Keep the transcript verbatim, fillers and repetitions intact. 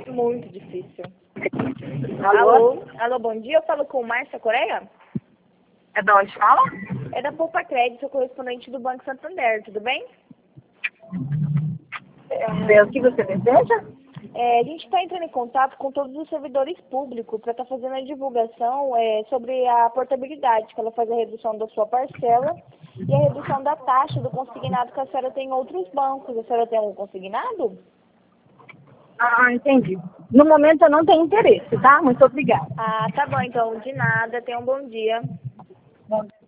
Muito difícil. Alô? Alô? Alô, bom dia. Eu falo com Márcia Coreia? É de onde fala? É da Poupa Crédito, sou correspondente do Banco Santander, tudo bem? É, o que você deseja? É, a gente está entrando em contato com todos os servidores públicos para estar tá fazendo a divulgação é, sobre a portabilidade, que ela faz a redução da sua parcela e a redução da taxa do consignado que a senhora tem em outros bancos. A senhora tem algum consignado? Ah, entendi. No momento eu não tenho interesse, tá? Muito obrigada. Ah, tá bom, então, de nada. Tenha um bom dia. Bom.